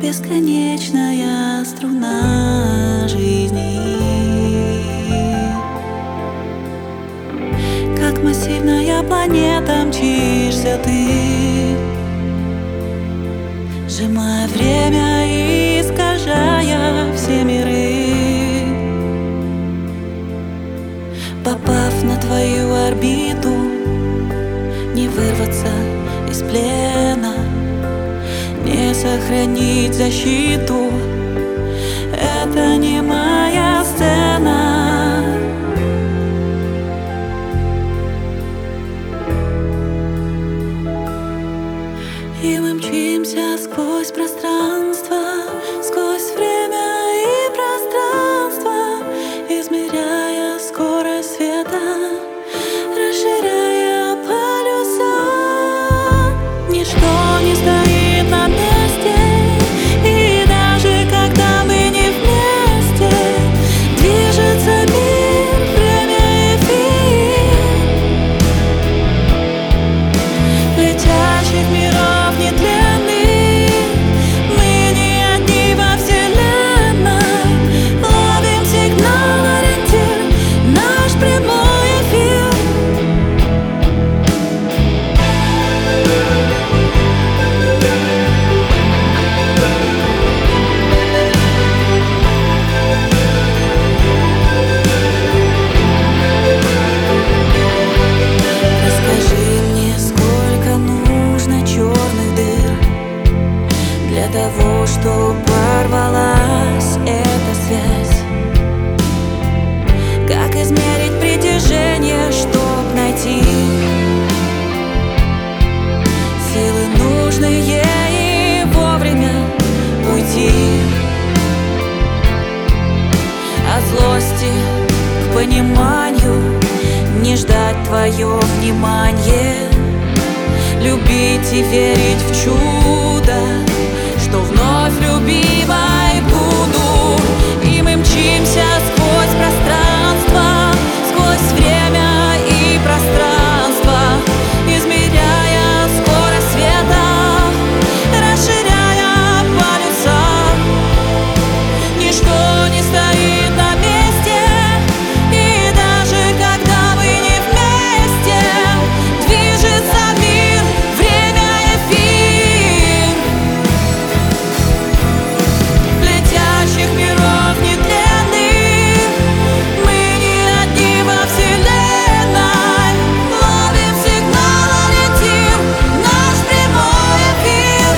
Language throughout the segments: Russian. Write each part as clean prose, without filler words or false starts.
бесконечная струна жизни. Как массивная планета мчишься ты, сжимая время и искажая все миры. Попав на твою орбиту, не вырваться из плена, не сохранить защиту. Это не моя сцена. И мы мчимся сквозь пространство, сквозь время и пространство, измеряя скорость света, расширяя полюса. Ничто не стоит на месте, и даже когда мы не вместе, движется мир, время, эфир летящих миров нетленных. Мы не одни во вселенной, ловим сигнал, ориентир, наш прямой эфир. Расскажи мне, сколько нужно черных дыр для того, чтобы порвалась эта связь? Как измерить притяжение, чтоб найти силы нужные и вовремя уйти от злости к пониманию, не ждать твое внимание, любить и верить в чудо, что вновь любимой буду. И мы мчимся сквозь пространство, сквозь время и пространство, измеряя скорость света, расширяя полюса. Ничто не стоит на месте, и даже когда мы не вместе, движется мир, время, эфир летящих миров нетленных. Мы не одни во вселенной, ловим сигнал, ориентир, наш прямой эфир.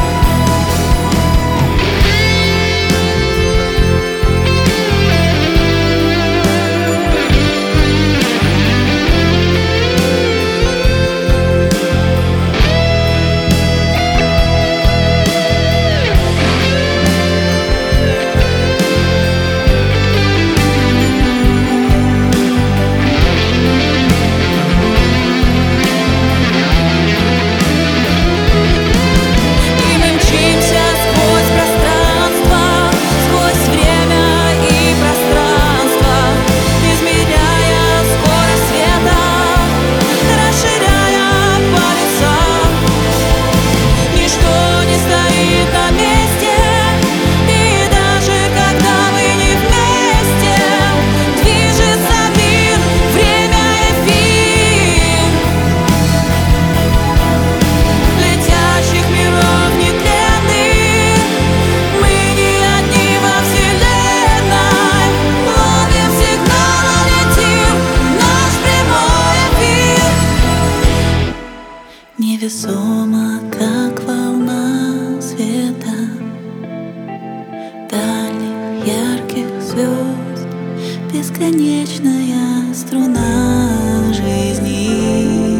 И мы мчимся сквозь пространство, сквозь время и пространство, измеряя скорость света, расширяя полюса. Ничто не стоит на месте, и даже когда мы не вместе, движется мир, время, эфир летящих миров нетленных. Мы не одни во вселенной, ловим сигнал, ориентир, наш прямой эфир. Невесомо, как волна света дальних ярких звезд, бесконечная струна жизни.